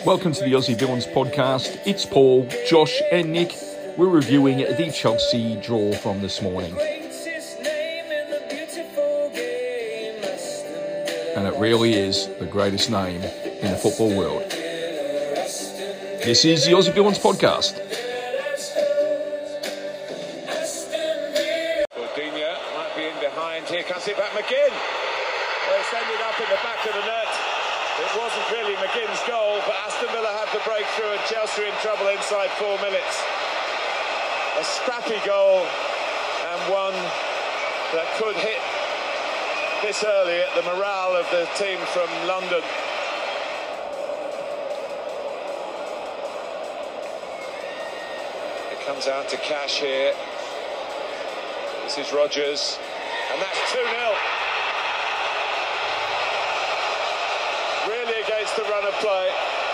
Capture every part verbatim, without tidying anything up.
Welcome to the Aussie Villains podcast. It's Paul, Josh and Nick. We're reviewing the Chelsea draw from this morning. And it really is the greatest name in the football world. This is the Aussie Villains podcast. Coutinho might be in behind. Here comes it back McGinn. Well, it's ended up in the back of the net. It wasn't really McGinn's goal, but Aston Villa had the breakthrough and Chelsea in trouble inside four minutes. A scrappy goal and one that could hit this early at the morale of the team from London. It comes out to Cash here. This is Rodgers, and that's two nil. Really against the run of play.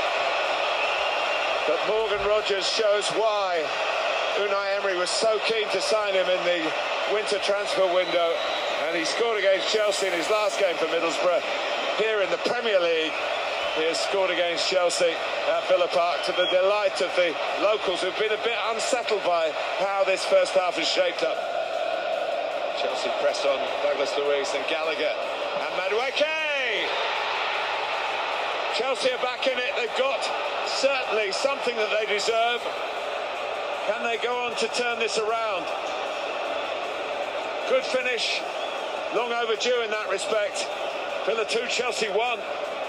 But Morgan Rodgers shows why Unai Emery was so keen to sign him in the winter transfer window. And he scored against Chelsea in his last game for Middlesbrough. Here in the Premier League, he has scored against Chelsea at Villa Park to the delight of the locals who've been a bit unsettled by how this first half has shaped up. Chelsea press on Douglas Luiz and Gallagher and Madueke. Chelsea are back in it. They've got certainly something that they deserve. Can they go on to turn this around? Good finish. Long overdue in that respect. Villa two, Chelsea one.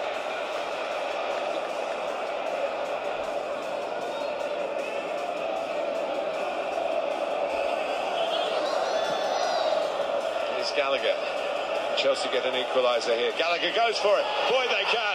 Here's Gallagher. Chelsea get an equaliser here. Gallagher goes for it. Boy, they can.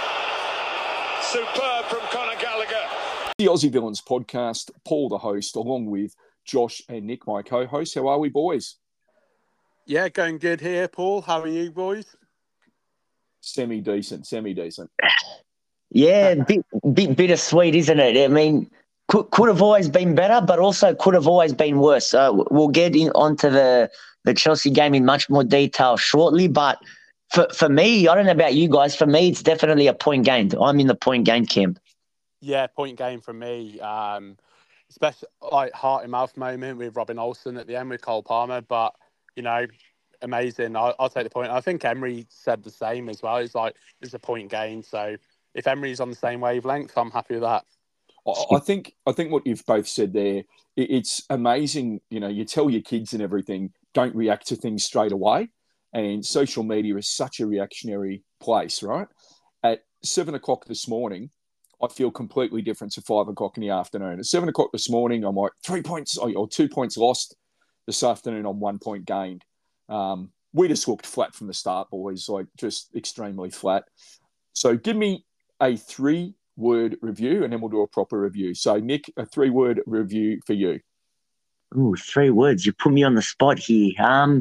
Superb from Conor Gallagher. The Aussie Villains podcast. Paul, the host, along with Josh and Nick, my co-hosts. How are we, boys? Yeah, going good here, Paul. How are you, boys? Semi-decent, semi-decent. Yeah, bit, bit bittersweet, isn't it? I mean, could, could have always been better, but also could have always been worse. So we'll get in onto the, the Chelsea game in much more detail shortly. But for, for me, I don't know about you guys, for me, it's definitely a point gained. I'm in the point gained camp. Yeah, point game for me. Um, especially like heart in mouth moment with Robin Olsen at the end with Cole Palmer. But, you know, amazing. I'll, I'll take the point. I think Emery said the same as well. It's like, it's a point gain. So if Emery's on the same wavelength, I'm happy with that. I think I think what you've both said there, it's amazing. You know, you tell your kids and everything, don't react to things straight away. And social media is such a reactionary place, right? At seven o'clock this morning, I feel completely different to five o'clock in the afternoon. At seven o'clock this morning, I'm like, three points or two points lost. This afternoon, I'm one point gained. Um, we just looked flat from the start, boys, like just extremely flat. So give me a three-word review, and then we'll do a proper review. So, Nick, a three-word review for you. Ooh, three words. You put me on the spot here. Um,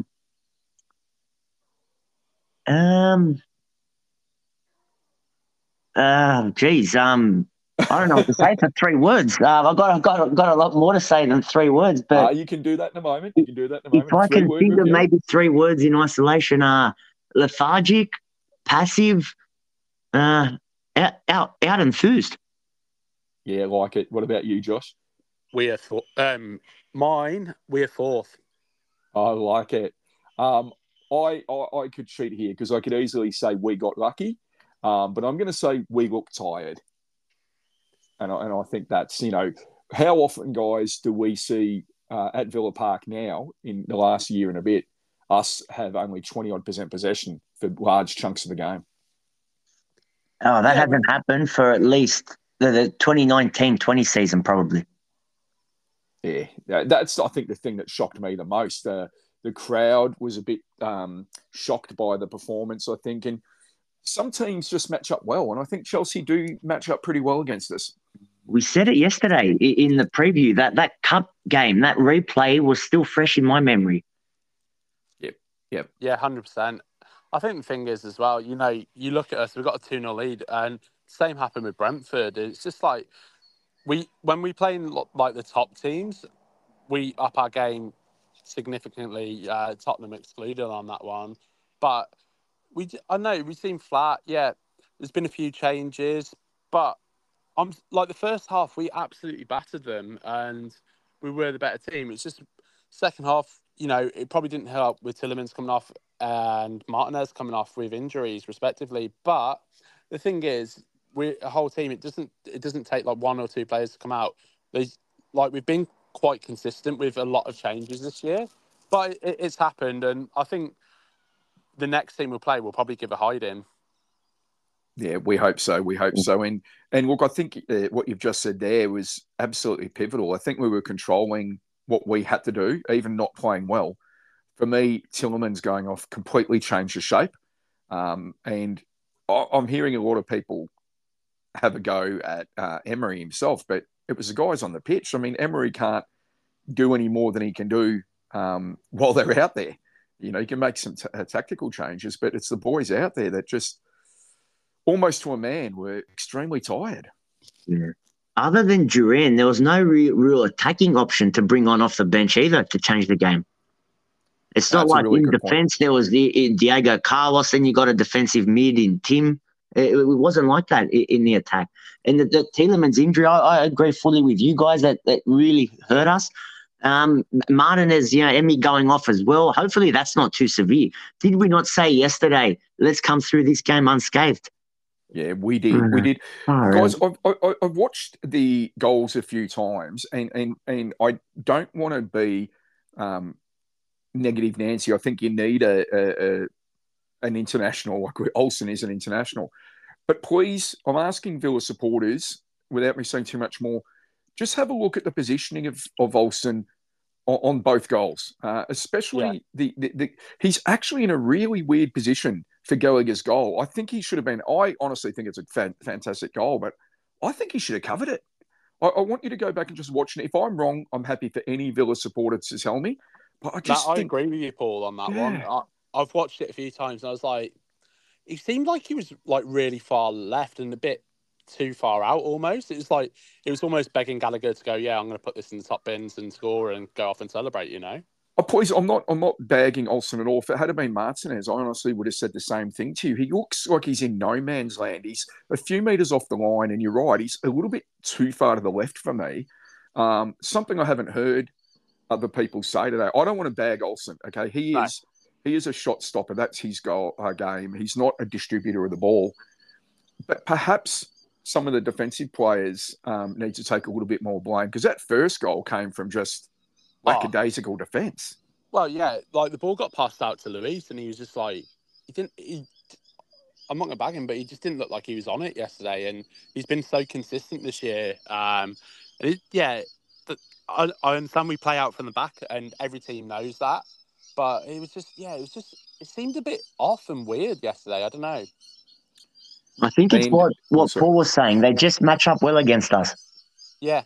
um, uh, geez, um, I don't know what to say for three words. Uh, I've got, I've got, I've got a lot more to say than three words. But uh, you can do that in a moment. You can do that in a moment. If I can think review. of maybe three words in isolation, are lethargic, passive, uh, out, out, out enthused. Yeah, like it. What about you, Josh? We're th- um, mine. We're fourth. I like it. Um, I, I I could cheat here because I could easily say we got lucky, um, but I'm going to say we look tired. And I, and I think that's, you know, how often, guys, do we see uh, at Villa Park now in the last year and a bit, us have only twenty-odd percent possession for large chunks of the game? Oh, that Yeah, hasn't we- happened for at least the, the twenty nineteen twenty season, probably. Yeah, that's, I think, the thing that shocked me the most. Uh, the crowd was a bit um, shocked by the performance, I think. And some teams just match up well. And I think Chelsea do match up pretty well against us. We said it yesterday in the preview that that cup game, that replay was still fresh in my memory. Yep, yep. Yeah, one hundred percent. I think the thing is as well, you know, you look at us, we've got a two nil lead, and same happened with Brentford. It's just like, we when we play in like the top teams, we up our game significantly, uh, Tottenham excluded on that one. But we, I know we seem flat. Yeah, there's been a few changes, but I'm like the first half we absolutely battered them and we were the better team. It's just second half, you know, it probably didn't help with Tillemans coming off and Martinez coming off with injuries respectively. But the thing is, we're a whole team. It doesn't it doesn't take like one or two players to come out. There's like we've been quite consistent with a lot of changes this year, but it, it's happened, and I think the next team we'll play will probably give a hiding. Yeah, we hope so. We hope so. And and look, I think uh, what you've just said there was absolutely pivotal. I think we were controlling what we had to do, even not playing well. For me, Tillemans going off completely changed the shape. Um, and I, I'm hearing a lot of people have a go at uh, Emery himself, but it was the guys on the pitch. I mean, Emery can't do any more than he can do um, while they're out there. You know, you can make some t- tactical changes, but it's the boys out there that just almost to a man were extremely tired. Yeah. Other than Duran, there was no real, real attacking option to bring on off the bench either to change the game. It's not That's a like really in good defence point. there was the, Diego Carlos, then you got a defensive mid in Tim. It, it wasn't like that in, in the attack. And the, the Tillemans injury, I, I agree fully with you guys that, that really hurt us. Um, Martinez, you know, Emmy going off as well. Hopefully that's not too severe. Did we not say yesterday, let's come through this game unscathed? Yeah, we did. We did. Oh, Guys, really? I've, I, I've watched the goals a few times, and and, and I don't want to be um, negative Nancy. I think you need a, a, a an international, like Olsen is an international. But please, I'm asking Villa supporters, without me saying too much more, just have a look at the positioning of, of Olsen on, on both goals, uh, especially Yeah. the, the, the he's actually in a really weird position for Gallagher's goal. I think he should have been, I honestly think it's a fan, fantastic goal, but I think he should have covered it. I, I want you to go back and just watch it. If I'm wrong, I'm happy for any Villa supporter to tell me. But I just That, I think, agree with you, Paul, on that yeah. one. I, I've watched it a few times and I was like, he seemed like he was like really far left and a bit too far out almost. It was like, it was almost begging Gallagher to go, yeah, I'm going to put this in the top bins and score and go off and celebrate, you know? Oh, please, I'm not. I'm not bagging Olsen at all. If it had been Martinez, I honestly would have said the same thing to you. He looks like he's in no man's land. He's a few meters off the line, and you're right. He's a little bit too far to the left for me. Um, something I haven't heard other people say today. I don't want to bag Olsen. Okay, he No. is he is a shot stopper. That's his goal uh, game. He's not a distributor of the ball. But perhaps some of the defensive players um, need to take a little bit more blame because that first goal came from just lackadaisical defence. Well, yeah, like the ball got passed out to Luis, and he was just like, he didn't. He, I'm not gonna bag him, but he just didn't look like he was on it yesterday, and he's been so consistent this year. Um, and it, yeah, the, I, I understand we play out from the back, and every team knows that, but it was just, yeah, it was just, it seemed a bit off and weird yesterday. I don't know. I think it's And- what, what I'm sorry. Paul was saying. They just match up well against us. Yeah,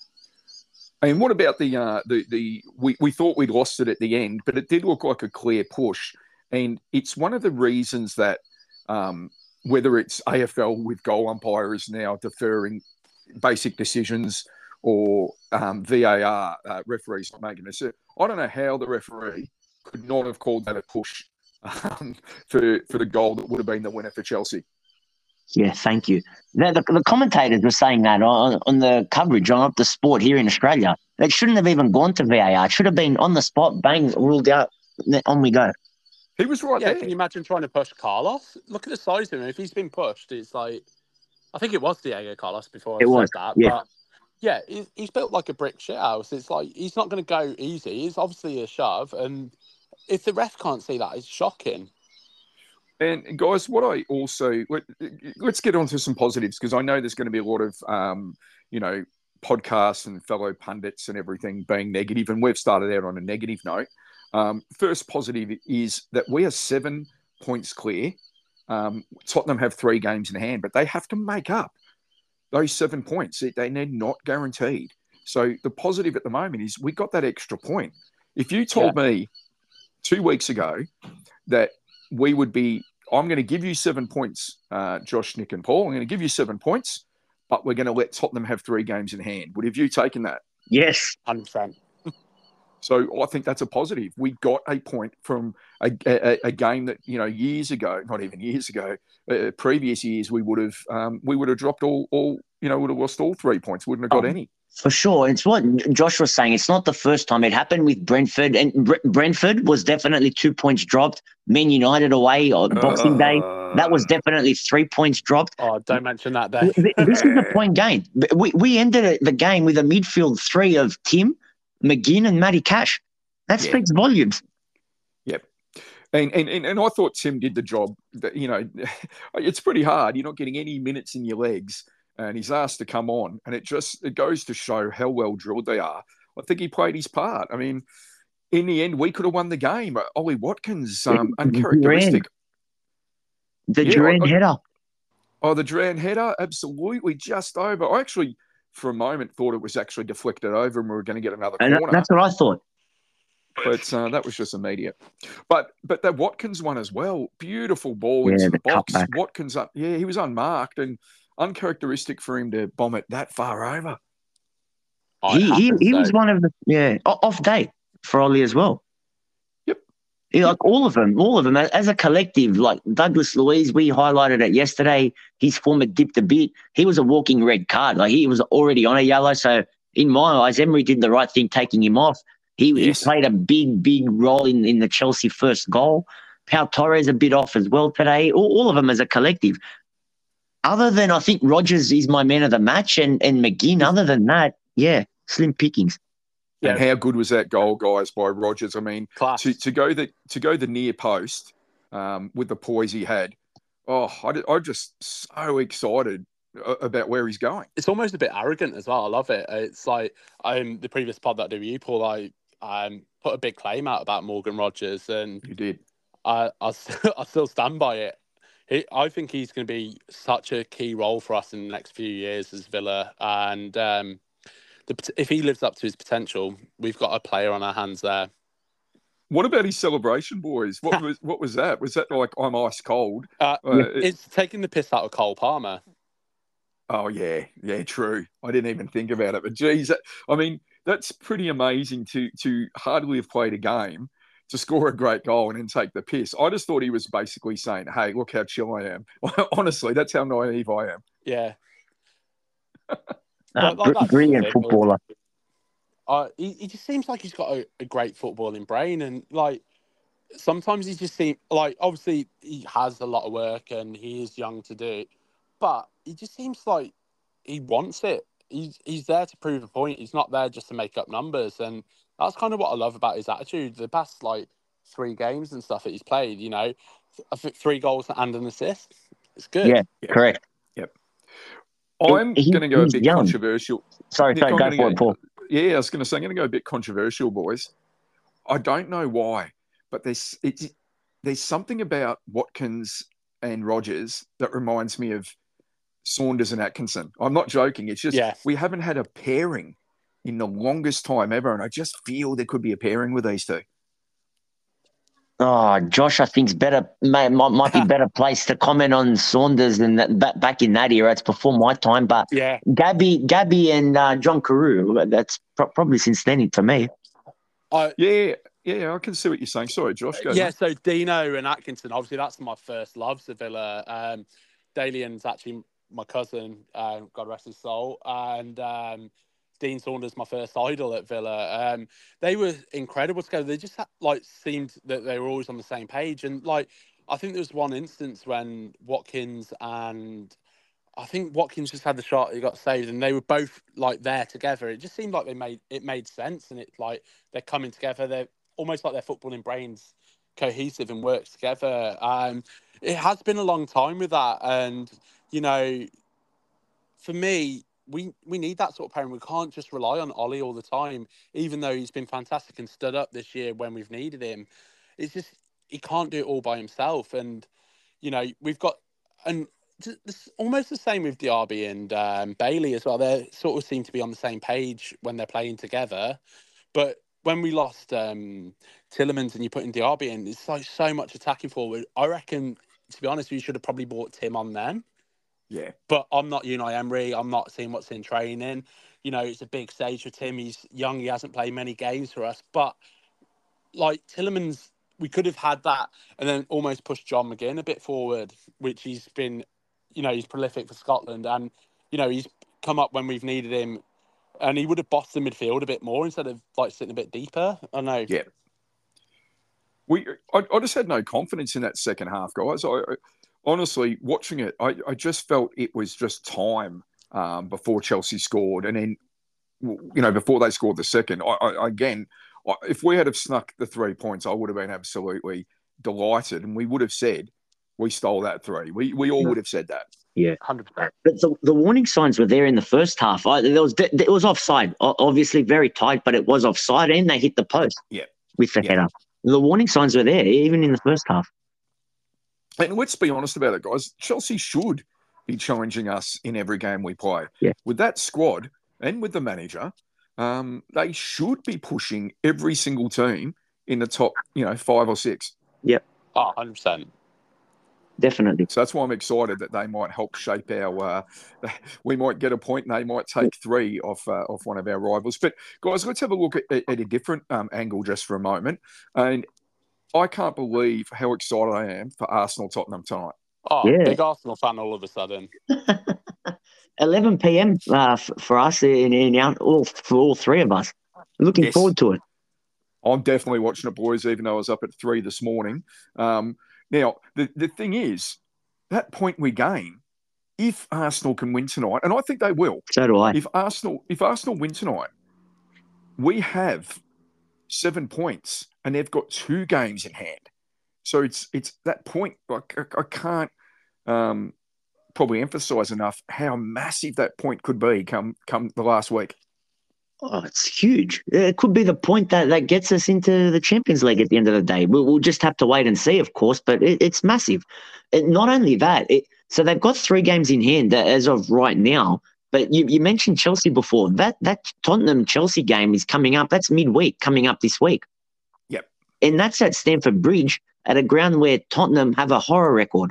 And what about the uh, the the we, we thought we'd lost it at the end, but it did look like a clear push, and it's one of the reasons that um, whether it's A F L with goal umpires now deferring basic decisions or um, V A R uh, referees not making this, I don't know how the referee could not have called that a push um, for for the goal that would have been the winner for Chelsea. Yeah, thank you. The, the, the commentators were saying that on, on the coverage on Up the Sport here in Australia. It shouldn't have even gone to V A R. It should have been on the spot, bang, ruled out, on we go. He was right yeah. there. Can you imagine trying to push Carlos? Look at the size of him. If he's been pushed, it's like, I think it was Diego Carlos before I It said was, that, yeah. but yeah, he, he's built like a brick shit house. It's like he's not going to go easy. It's obviously a shove, and if the ref can't see that, it's shocking. And guys, what I also let, let's get on to some positives because I know there's going to be a lot of um, you know podcasts and fellow pundits and everything being negative, and we've started out on a negative note. Um, first positive is that we are seven points clear. Um, Tottenham have three games in hand, but they have to make up those seven points. They they're not guaranteed. So the positive at the moment is we got that extra point. If you told Yeah. me two weeks ago that we would be, I'm going to give you seven points, uh, Josh, Nick, and Paul. I'm going to give you seven points, but we're going to let Tottenham have three games in hand. Would have you taken that? Yes. one hundred percent. So I think that's a positive. We got a point from a, a, a game that, you know, years ago, not even years ago, uh, previous years, we would have um, we would have dropped all, all, you know, would have lost all three points, wouldn't have got oh, any. For sure. It's what Josh was saying. It's not the first time. It happened with Brentford, and Bre- Brentford was definitely two points dropped. Man United away on Boxing uh, Day, that was definitely three points dropped. Oh, don't mention that day. This is the point game. We, we ended the game with a midfield three of Tim, McGinn and Matty Cash. That yeah. speaks volumes. Yep. And, and and and I thought Tim did the job. You know, it's pretty hard. You're not getting any minutes in your legs, and he's asked to come on. And it just it goes to show how well drilled they are. I think he played his part. I mean, in the end, we could have won the game. Ollie Watkins, um, uncharacteristic. The Duran yeah, header. Oh, the Duran header, absolutely just over. I actually, for a moment, thought it was actually deflected over and we were going to get another and corner. That's what I thought. But uh, that was just immediate. But but that Watkins one as well, beautiful ball yeah, into the, the box. Cutback. Watkins up, yeah, he was unmarked and uncharacteristic for him to bomb it that far over. Oh, he he, he was one of the yeah off day for Ollie as well. Yep, yeah, like all of them, all of them as a collective. Like Douglas Luiz, we highlighted it yesterday. His form had dipped a bit. He was a walking red card. Like he was already on a yellow. So in my eyes, Emery did the right thing taking him off. He, yes. he played a big, big role in, in the Chelsea first goal. Pau Torres a bit off as well today. All, all of them as a collective. Other than, I think Rodgers is my man of the match and, and McGinn. Other than that, yeah, slim pickings. Yeah. And how good was that goal, guys, by Rodgers? I mean, to, to go the to go the near post um, with the poise he had. Oh, I, I'm just so excited about where he's going. It's almost a bit arrogant as well. I love it. It's like um, the previous pod that I did with you, Paul, I um, put a big claim out about Morgan Rodgers, and you did. I I, I still stand by it. He, I think he's going to be such a key role for us in the next few years as Villa, and um, the, if he lives up to his potential, we've got a player on our hands there. What about his celebration, boys? What was what was that? Was that like I'm ice cold? Uh, uh, it's taking the piss out of Cole Palmer. Oh, yeah. Yeah, true. I didn't even think about it. But, geez, that, I mean, that's pretty amazing to to hardly have played a game, to score a great goal and then take the piss. I just thought he was basically saying, hey, look how chill I am. Honestly, that's how naive I am. Yeah. uh, but, like, brilliant footballer. Uh, he, he just seems like he's got a, a great footballing brain. And, like, sometimes he just seems, like, obviously he has a lot of work and he is young to do it. But he just seems like he wants it. He's he's there to prove a point. He's not there just to make up numbers. And that's kind of what I love about his attitude. The past, like, three games and stuff that he's played, you know, I think three goals and an assist. It's good. Yeah, yeah. Correct. Yep. I'm going to go a bit young. controversial. Sorry, Nick, sorry, go for it, Paul. Yeah, I was going to say, I'm going to go a bit controversial, boys. I don't know why, but there's it's, there's something about Watkins and Rodgers that reminds me of Saunders and Atkinson. I'm not joking. It's just yeah. we haven't had a pairing in the longest time ever, and I just feel there could be a pairing with these two. Oh, Josh, I think's better might, might be better placed to comment on Saunders than that back in that era. It's before my time, but yeah, Gabby, Gabby, and uh, John Carew. That's pro- probably since then for me. Uh, yeah, yeah, I can see what you're saying. Sorry, Josh. Go yeah, on. so Dino and Atkinson. Obviously, that's my first loves of Villa. Um, Dalian's actually my cousin, uh, God rest his soul, and um, Dean Saunders, my first idol at Villa. Um, they were incredible together. They just had, like seemed that they were always on the same page. And like, I think there was one instance when Watkins and I think Watkins just had the shot, he got saved, and they were both like there together. It just seemed like they made it made sense, and it like they're coming together. They're almost like their footballing brains cohesive and works together. Um, it has been a long time with that, and you know, for me, we we need that sort of pairing. We can't just rely on Ollie all the time, even though he's been fantastic and stood up this year when we've needed him. It's just he can't do it all by himself, and you know, we've got and. It's almost the same with Diaby and um, Bailey as well. They sort of seem to be on the same page when they're playing together. But when we lost um, Tielemans and you put in Diaby in, it's like so much attacking forward. I reckon, to be honest, we should have probably brought Tim on then. Yeah. But I'm not Unai Emery. I'm not seeing what's in training. You know, it's a big stage for Tim. He's young. He hasn't played many games for us. But, like, Tillemans, we could have had that and then almost pushed John McGinn a bit forward, which he's been, you know, he's prolific for Scotland. And, you know, he's come up when we've needed him. And he would have bossed the midfield a bit more instead of, like, sitting a bit deeper. I know. Yeah. We, I, I just had no confidence in that second half, guys. I, I honestly, watching it, I, I just felt it was just time um, before Chelsea scored. And then, you know, before they scored the second, I, I, again, I, if we had have snuck the three points, I would have been absolutely delighted. And we would have said, we stole that three. We we all would have said that. Yeah, one hundred percent. but the, the warning signs were there in the first half. I, there was it was offside, obviously very tight, but it was offside, and they hit the post. Yeah, with the yeah. header. The warning signs were there even in the first half. And let's be honest about it, guys. Chelsea should be challenging us in every game we play. Yeah. With that squad and with the manager, um, they should be pushing every single team in the top, you know, five or six. Yep. Oh, one hundred percent. Definitely. So that's why I'm excited that they might help shape our. Uh, we might get a point, and they might take three off uh, off one of our rivals. But guys, let's have a look at, at a different um, angle just for a moment. And I can't believe how excited I am for Arsenal Tottenham tonight. Oh, Yeah. big Arsenal fan all of a sudden. eleven p.m. Uh, f- for us in, in our, all for all three of us. Looking Yes. forward to it. I'm definitely watching it, boys, even though I was up at three this morning. Um, now, the, the thing is, that point we gain, if Arsenal can win tonight, and I think they will. So do I. If Arsenal, if Arsenal win tonight, we have seven points, and they've got two games in hand. So it's it's that point. Like, I, I can't um, probably emphasise enough how massive that point could be come come the last week. Oh, it's huge. It could be the point that, that gets us into the Champions League at the end of the day. We'll, we'll just have to wait and see, of course, but it, it's massive. It, not only that, it, so they've got three games in hand as of right now, but you, you mentioned Chelsea before. That that Tottenham-Chelsea game is coming up. That's midweek, coming up this week. Yep. And that's at Stamford Bridge, at a ground where Tottenham have a horror record.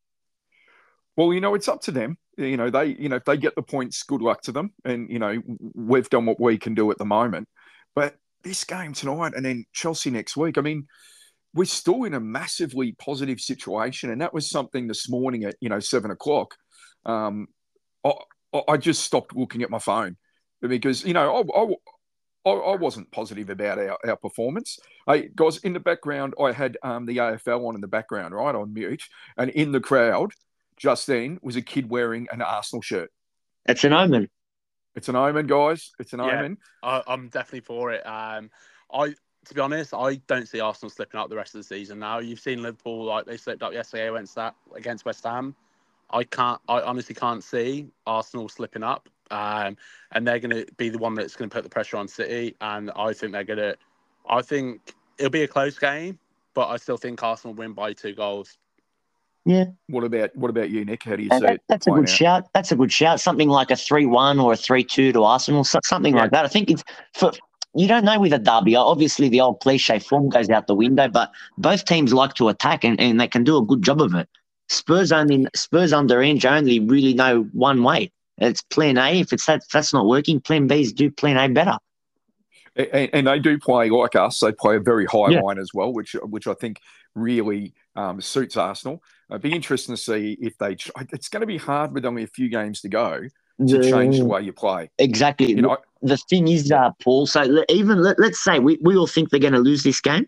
Well, you know, it's up to them. You know, they, you know, if they get the points, good luck to them. And, you know, we've done what we can do at the moment. But this game tonight and then Chelsea next week, I mean, we're still in a massively positive situation. And that was something this morning at, you know, seven o'clock. Um, I, I just stopped looking at my phone because, you know, I, I, I wasn't positive about our, our performance. Hey, guys, in the background, I had um, the A F L on in the background, right, on mute. And in the crowd, just then was a kid wearing an Arsenal shirt. It's an omen. It's an omen, guys. It's an Yeah. omen. I, I'm definitely for it. Um, I, to be honest, I don't see Arsenal slipping up the rest of the season now. You've seen Liverpool, like they slipped up yesterday against that against West Ham. I can't. I honestly can't see Arsenal slipping up, um, and they're going to be the one that's going to put the pressure on City. And I think they're going to. I think it'll be a close game, but I still think Arsenal win by two goals. Yeah. What about what about you, Nick? How do you That- see that- it? that's a playing good out? shout. That's a good shout. Something like a three one or a three two to Arsenal, so- something Yeah. like that. I think it's for you don't know with a derby. Obviously, the old cliche form goes out the window, but both teams like to attack and, and they can do a good job of it. Spurs only Spurs under Ange only really know one way. It's plan A. If it's that if that's not working, plan B is do plan A better. And, and they do play like us. They play a very high Yeah. line as well, which which I think really um, suits Arsenal. It'd be interesting to see if they. It's going to be hard with only a few games to go to change the way you play. Exactly. You know, The thing is, uh, Paul, so le- even let, let's say we, we all think they're going to lose this game.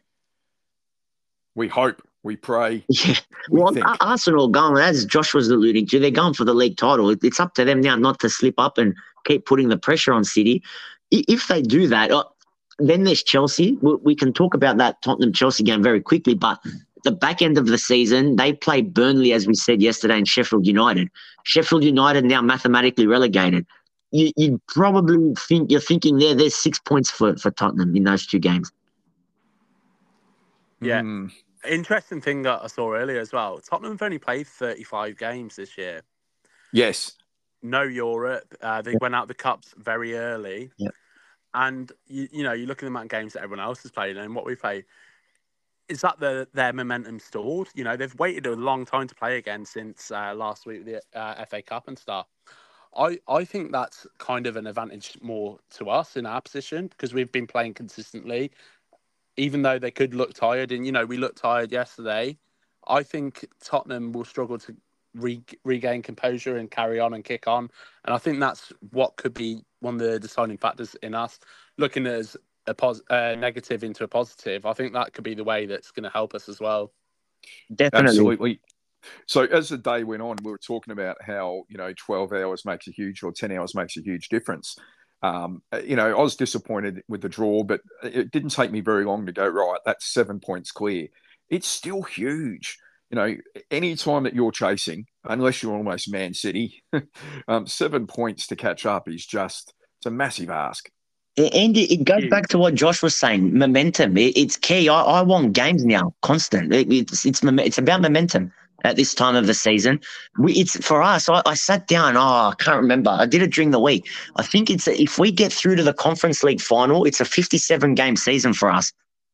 we hope, we pray, Yeah. we Well, think. Ar- Arsenal going, as Josh was alluding to, they're going for the league title. It- It's up to them now not to slip up and keep putting the pressure on City. I- If they do that, uh, then there's Chelsea. We, we can talk about that Tottenham-Chelsea game very quickly, but the back end of the season, they play Burnley, as we said yesterday, and Sheffield United. Sheffield United now mathematically relegated. You you probably think you're thinking there. There's six points for, for Tottenham in those two games. Yeah. Mm. Interesting thing that I saw earlier as well. Tottenham have only played thirty-five games this year. Yes. No Europe. Uh, they went out the cups very early. Yep. And, you, you know, you look at the amount of games that everyone else has played and what we played. is that the, their momentum stalled? You know, they've waited a long time to play again since uh, last week with the uh, F A Cup and stuff. I, I think that's kind of an advantage more to us in our position because we've been playing consistently, even though they could look tired. And, you know, we looked tired yesterday. I think Tottenham will struggle to re- regain composure and carry on and kick on. And I think that's what could be one of the deciding factors in us looking as a pos- uh, negative into a positive. I think that could be the way that's going to help us as well. Definitely. Absolutely. So as the day went on, we were talking about how, you know, twelve hours makes a huge or ten hours makes a huge difference. Um, you know, I was disappointed with the draw, but it didn't take me very long to go, right, that's seven points clear. It's still huge. You know, any time that you're chasing, unless you're almost Man City, um, seven points to catch up is just, it's a massive ask. And it goes back to what Josh was saying, momentum. It, it's key. I, I want games now, constant. It, it's it's it's about momentum at this time of the season. We, it's for us. I, I sat down. Oh, I can't remember. I did it during the week. I think it's a, if we get through to the Conference League final, it's a fifty-seven game season for us.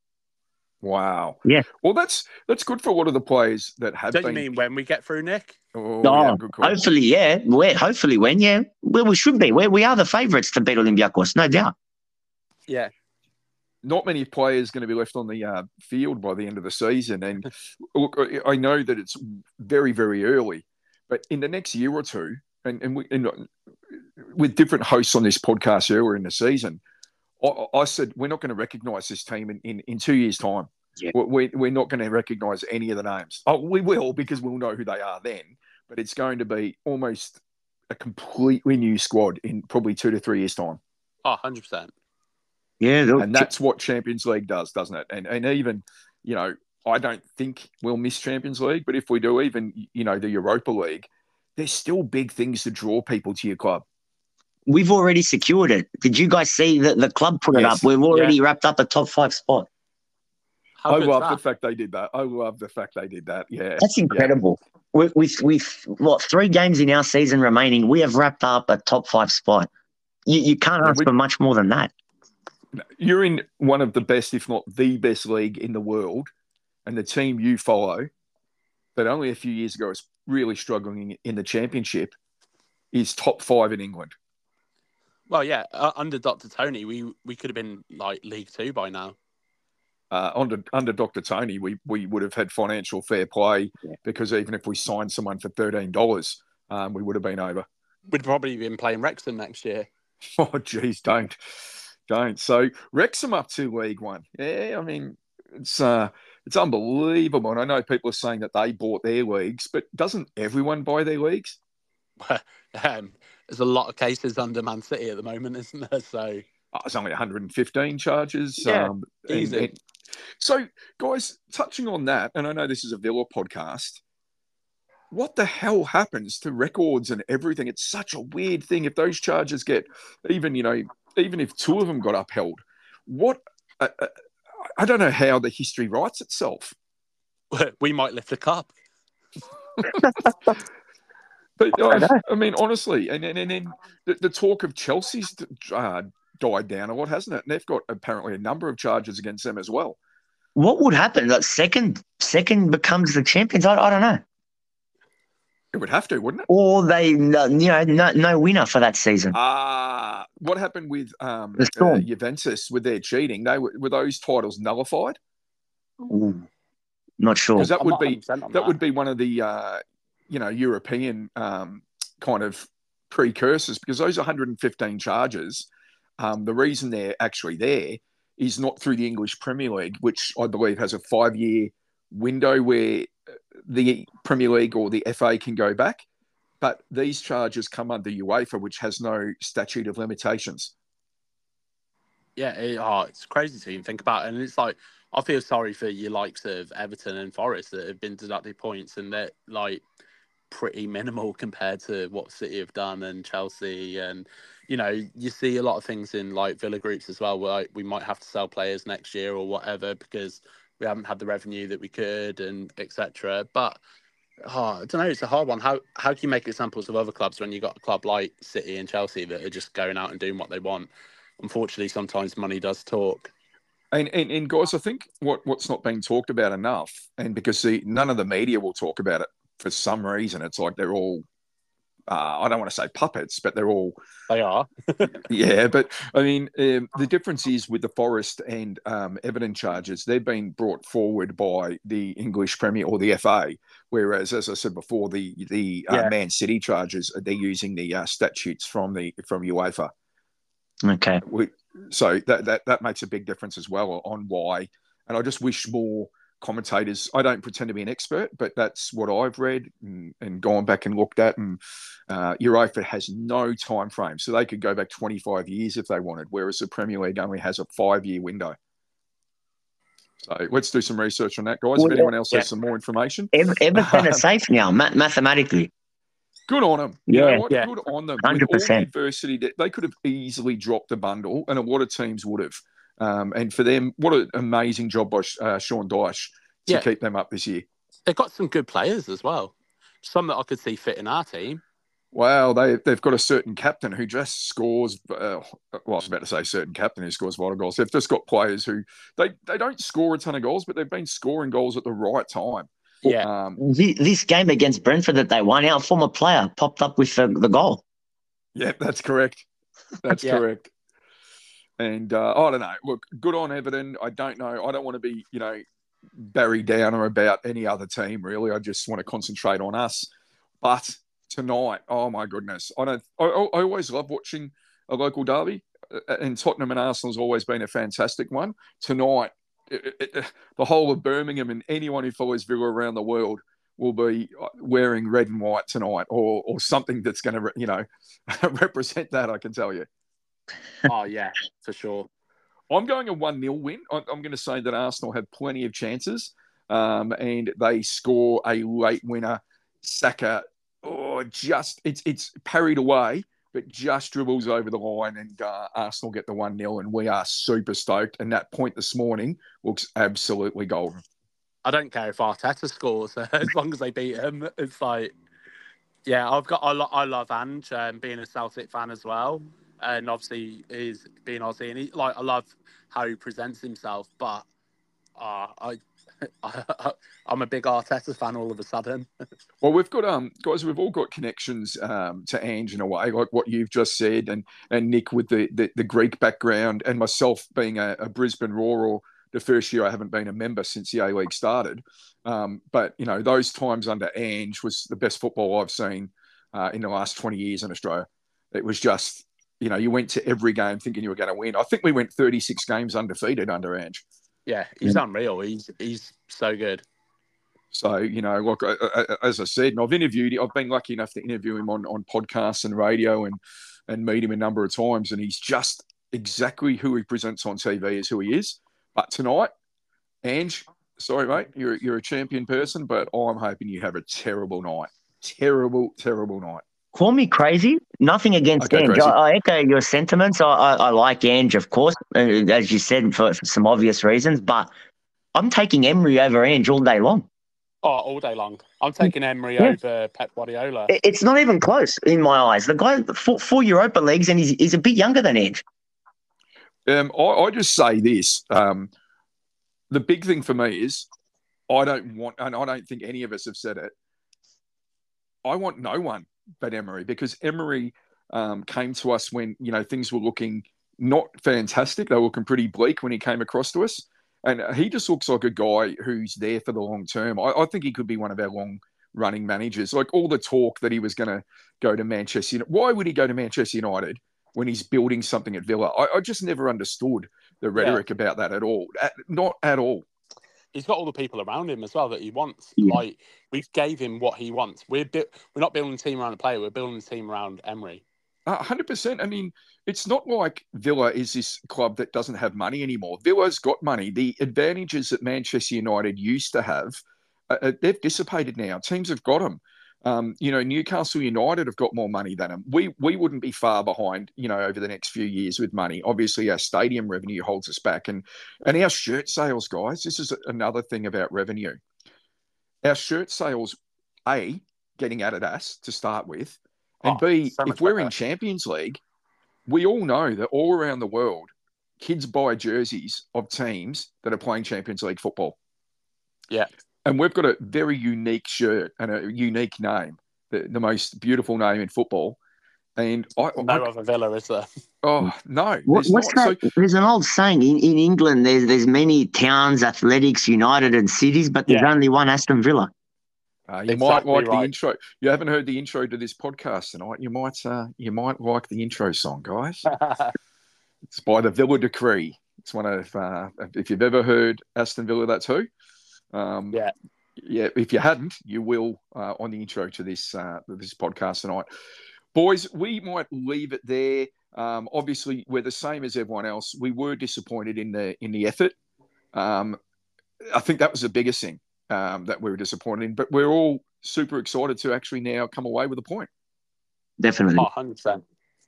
Wow. Yeah. Well, that's that's good for a lot of the players that have Don't been. you mean when we get through, Nick? Oh, Oh, yeah, good call. hopefully, yeah. We're, hopefully, when, yeah. Well, we should be. We're, we are the favourites to beat Olympiacos, no doubt. Yeah. Not many players going to be left on the uh, field by the end of the season. And look, I know that it's very, very early, but in the next year or two, and, and, we, and with different hosts on this podcast earlier in the season, I, I said we're not going to recognise this team in, in, in two years' time. Yeah. We're, we're not going to recognise any of the names. Oh, we will because we'll know who they are then, but it's going to be almost a completely new squad in probably two to three years' time. Oh, one hundred percent. Yeah, and that's what Champions League does, doesn't it? And and even, you know, I don't think we'll miss Champions League, but if we do, even, you know, the Europa League, there's still big things to draw people to your club. We've already secured it. Did you guys see that the club put it Yes. up? We've already Yeah. wrapped up a top five spot. How I good's love that? the fact they did that. I love the fact they did that. Yeah. That's incredible. With, with, with what, three games in our season remaining, we have wrapped up a top five spot. You, you can't Yeah, ask we- for much more than that. You're in one of the best, if not the best league in the world, and the team you follow, that only a few years ago was really struggling in the championship, is top five in England. Well, yeah, uh, under Doctor Tony, we we could have been like League Two by now. Uh, under under Doctor Tony, we we would have had financial fair play Yeah. because even if we signed someone for thirteen dollars, um, we would have been over. We'd probably been playing Wrexham next year. Oh, geez, don't, don't. So Wrexham up to League One. Yeah, I mean, it's uh, it's unbelievable. And I know people are saying that they bought their leagues, but doesn't everyone buy their leagues? um, there's a lot of cases under Man City at the moment, isn't there? So Oh, it's only one hundred fifteen charges. Yeah, um, and- easy. and- so, guys, touching on that, and I know this is a Villa podcast, what the hell happens to records and everything? It's such a weird thing. If those charges get, even, you know, even if two of them got upheld, what, uh, uh, I don't know how the history writes itself. we might lift a cup. But I uh, know. I mean, honestly, and and, and then the, the talk of Chelsea's uh, died down a lot, hasn't it? And they've got apparently a number of charges against them as well. What would happen? Like second, second becomes the champions. I, I don't know. It would have to, wouldn't it? Or they, no- you know, no, no winner for that season. Ah, what happened with um, The uh, Storm. Juventus with their cheating? They were, were those titles nullified? Ooh, not sure. Because that I'm would not be one hundred percent on that would be one of the uh, you know European um, kind of precursors, because those one hundred fifteen charges, um, the reason they're actually there is not through the English Premier League, which I believe has a five-year window where the Premier League or the F A can go back. But these charges come under UEFA, which has no statute of limitations. Yeah, it, oh, it's crazy to even think about. And it's like, I feel sorry for your likes of Everton and Forest that have been deducted points, and they're like pretty minimal compared to what City have done and Chelsea. And, you know, you see a lot of things in like Villa groups as well, where like, we might have to sell players next year or whatever because we haven't had the revenue that we could, and et cetera. But oh, I don't know, it's a hard one. How how can you make examples of other clubs when you've got a club like City and Chelsea that are just going out and doing what they want? Unfortunately, sometimes money does talk. And, and and guys, I think what, what's not being talked about enough, and because the, none of the media will talk about it for some reason, it's like they're all, uh, I don't want to say puppets, but they're all. They are. Yeah, but I mean, um, the difference is with the Forest and um, Everton charges, they've been brought forward by the English Premier or the F A, whereas, as I said before, the the uh, Yeah. Man City charges, they're using the uh, statutes from the from UEFA. Okay. We, so that, that that makes a big difference as well on why. And I just wish more commentators. I don't pretend to be an expert, but that's what I've read and, and gone back and looked at. And uh, UEFA has no time frame, so they could go back twenty-five years if they wanted, whereas the Premier League only has a five-year window. So let's do some research on that, guys. Well, if anyone else yeah. has some more information, Ever- Everton are safe now, ma- mathematically. good on them. You Yeah, know what? yeah. Good on them. one hundred With all the percent. adversity, that they could have easily dropped the bundle, and a lot of teams would have. Um, and for them, what an amazing job by uh, Sean Dyche to Yeah. keep them up this year. They've got some good players as well. Some that I could see fit in our team. Wow, they, they've got a certain captain who just scores. Uh, well, I was about to say certain captain who scores a lot of goals. They've just got players who they, they don't score a ton of goals, but they've been scoring goals at the right time. Yeah. Um, Th- This game against Brentford that they won, our former player popped up with the, the goal. yeah, that's correct. That's Yeah. correct. And uh, I don't know. Look, good on Everton. I don't know. I don't want to be, you know, Barry Downer about any other team, really. I just want to concentrate on us. But tonight, oh my goodness, I don't. I, I always love watching a local derby, and Tottenham and Arsenal has always been a fantastic one. Tonight, it, it, the whole of Birmingham and anyone who follows Villa around the world will be wearing red and white tonight, or or something that's going to, you know, represent that. I can tell you. Oh, yeah, for sure. I'm going a one nil win. I'm going to say that Arsenal have plenty of chances, um, and they score a late winner. Saka, oh, just it's it's parried away, but just dribbles over the line, and uh, Arsenal get the one nil, and we are super stoked. And that point this morning looks absolutely golden. I don't care if Arteta scores as long as they beat him. It's like, yeah, I've got. I, lo- I love Ange, um, being a Celtic fan as well, and obviously he's being Aussie, and he, like I love how he presents himself. But uh, I, I, I'm a big Arteta fan all of a sudden. Well, we've got um guys, we've all got connections um to Ange in a way, like what you've just said, and and Nick with the the, the Greek background, and myself being a, a Brisbane Roar. The first year I haven't been a member since the A-League started. Um, but, you know, those times under Ange was the best football I've seen uh, in the last twenty years in Australia. It was just, you know, you went to every game thinking you were going to win. I think we went thirty-six games undefeated under Ange. Yeah, he's unreal. He's he's so good. So, you know, look, as I said, and I've interviewed, I've been lucky enough to interview him on, on podcasts and radio and, and meet him a number of times. And he's just exactly who he presents on T V is who he is. But tonight, Ange, sorry, mate, you're you're a champion person, but I'm hoping you have a terrible night. Terrible, terrible night. Call me crazy. Nothing against Okay, Ange. crazy. I, I echo your sentiments. I, I, I like Ange, of course, uh, as you said, for, for some obvious reasons. But I'm taking Emery over Ange all day long. Oh, all day long. I'm taking Emery Yeah. over Pep Guardiola. It- It's not even close in my eyes. The guy, four, four Europa leagues, and he's, he's a bit younger than Ange. Um, I, I just say this. Um, the big thing for me is I don't want, and I don't think any of us have said it, I want no one but Emery, because Emery um, came to us when, you know, things were looking not fantastic. They were looking pretty bleak when he came across to us. And he just looks like a guy who's there for the long term. I, I think he could be one of our long-running managers. Like all the talk that he was going to go to Manchester United. Why would he go to Manchester United when he's building something at Villa? I, I just never understood the rhetoric yeah. about that at all. At, not at all. He's got all the people around him as well that he wants. Yeah. Like, we gave him what he wants. We're bi- we're not building a team around a player. We're building a team around Emery. Uh, one hundred percent. I mean, it's not like Villa is this club that doesn't have money anymore. Villa's got money. The advantages that Manchester United used to have, uh, they've dissipated now. Teams have got them. Um, you know, Newcastle United have got more money than them. We we wouldn't be far behind, you know, over the next few years with money. Obviously, our stadium revenue holds us back. And, and our shirt sales, guys, this is another thing about revenue. Our shirt sales, A, getting Adidas to start with, and Oh, B, so if much we're better. in Champions League, we all know that all around the world, kids buy jerseys of teams that are playing Champions League football. Yeah. And we've got a very unique shirt and a unique name, the, the most beautiful name in football. And I, no I, other Villa, is there? Oh, no. What, what's not. that? So, there's an old saying in, in England, there's, there's many towns, athletics, United and cities, but there's Yeah. only one Aston Villa. Uh, you Exactly might like right. the intro. You haven't heard the intro to this podcast tonight. You might, uh, you might like the intro song, guys. It's by the Villa Decree. It's one of, uh, if you've ever heard Aston Villa, that's who. Um, yeah. Yeah. If you hadn't, you will uh, on the intro to this uh, this podcast tonight, boys. We might leave it there. Um, obviously, we're the same as everyone else. We were disappointed in the in the effort. Um, I think that was the biggest thing. Um, that we were disappointed in, but we're all super excited to actually now come away with a point. Definitely. Oh, one hundred percent.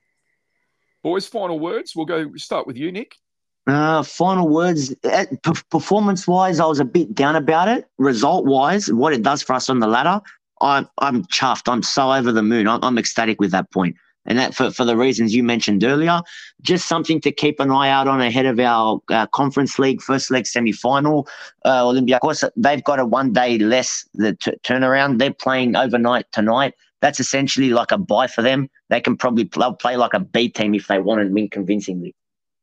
Boys, final words. We'll go start with you, Nick. Uh, final words. Uh, p- performance-wise, I was a bit down about it. Result-wise, what it does for us on the ladder, I'm I'm chuffed. I'm so over the moon. I'm, I'm ecstatic with that point. And that for, for the reasons you mentioned earlier, just something to keep an eye out on ahead of our uh, Conference League first leg semi-final. Uh, Olympiacos, they've got a one day less the t- turnaround. They're playing overnight tonight. That's essentially like a bye for them. They can probably play, play like a B team if they want and win convincingly.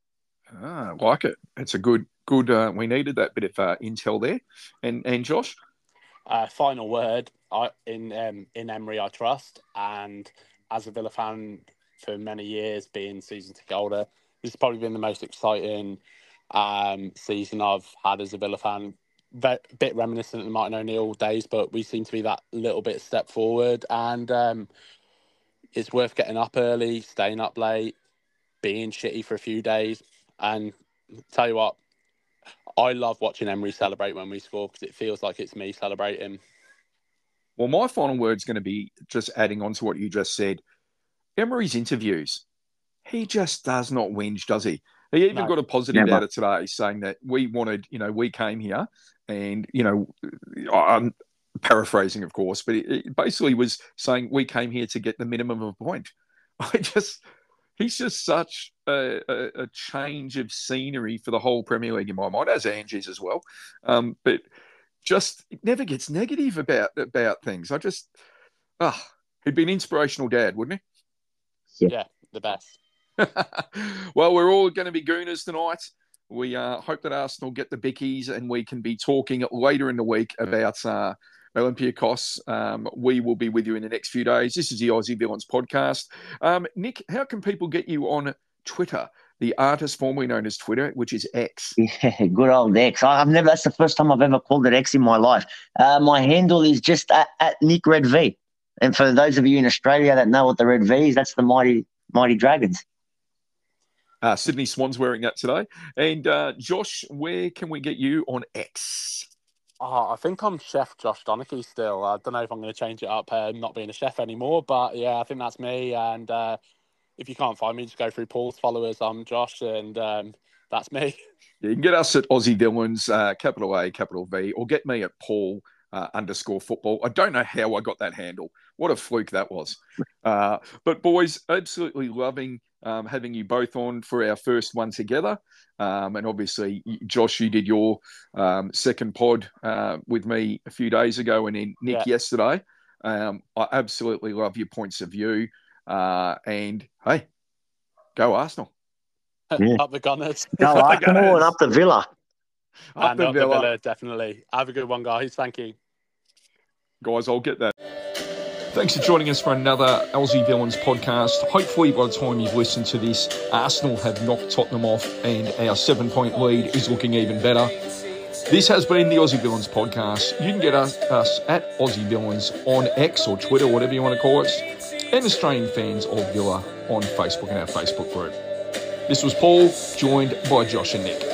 Ah, I like it. It's a good, good. Uh, we needed that bit of uh, intel there. And and Josh, Uh, final word. I in um, in Emery, I trust, and as a Villa fan for many years, being season ticket holder, this has probably been the most exciting um, season I've had as a Villa fan. A bit reminiscent of the Martin O'Neill days, but we seem to be that little bit step forward, and um, it's worth getting up early, staying up late, being shitty for a few days, and tell you what, I love watching Emery celebrate when we score because it feels like it's me celebrating. well, my final word's going to be just adding on to what you just said. Emery's interviews, he just does not whinge, does he? He even No. got a positive Never. out of today saying that we wanted, you know, we came here and, you know, I'm paraphrasing, of course, but it basically was saying we came here to get the minimum of a point. I just, he's just such a, a, a change of scenery for the whole Premier League in my mind, as Angie's as well. Um, but just it never gets negative about about things. I just, ah, oh, he'd be an inspirational dad, wouldn't Yeah. Yeah, the best. he? Well, we're all going to be gooners tonight. We uh, hope that Arsenal get the bickies and we can be talking later in the week about uh, Olympiacos. Um, we will be with you in the next few days. This is the Aussie Villains podcast. Um, Nick, how can people get you on Twitter? The artist formerly known as Twitter, which is X. Yeah, good old X. I've never. That's the first time I've ever called it X in my life. Uh, my handle is just at, at Nick Red V. And for those of you in Australia that know what the Red V is, that's the mighty mighty Dragons. Uh, Sydney Swans wearing that today. And uh, Josh, where can we get you on X? Oh, I think I'm Chef Josh Donachie still. I don't know if I'm going to change it up, uh, not being a chef anymore. But yeah, I think that's me. And uh, if you can't find me, just go through Paul's followers. I'm Josh, and um, that's me. Yeah, you can get us at Aussie Villains, uh, capital A, capital V, or get me at Paul uh, underscore football. I don't know how I got that handle. What a fluke that was. Uh, but boys, absolutely loving um, having you both on for our first one together. Um, and obviously, Josh, you did your um, second pod uh, with me a few days ago, and then Nick Yeah. yesterday. Um, I absolutely love your points of view. Uh, and hey, go Arsenal. Yeah. Up the Gunners. Go Up the Arsenal Gunners. and up the Villa. Up and the up Villa. the Villa, definitely. Have a good one, guys. Thank you. Guys, I'll get that. Thanks for joining us for another Aussie Villains podcast. Hopefully by the time you've listened to this, Arsenal have knocked Tottenham off and our seven-point lead is looking even better. This has been the Aussie Villains podcast. You can get us, us at Aussie Villains on X or Twitter, whatever you want to call us, and Australian fans of Villa on Facebook and our Facebook group. This was Paul, joined by Josh and Nick.